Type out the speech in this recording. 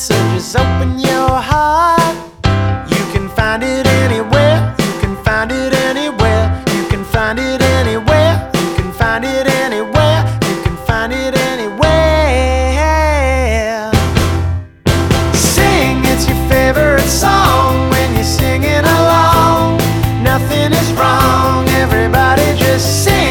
so just open your heart. You can find it anywhere, you can find it anywhere, you can find it anywhere, you can find it anywhere, you can find it anywhere. Sing, it's your favorite song. When you're singing along, nothing is wrong. Everybody just sing.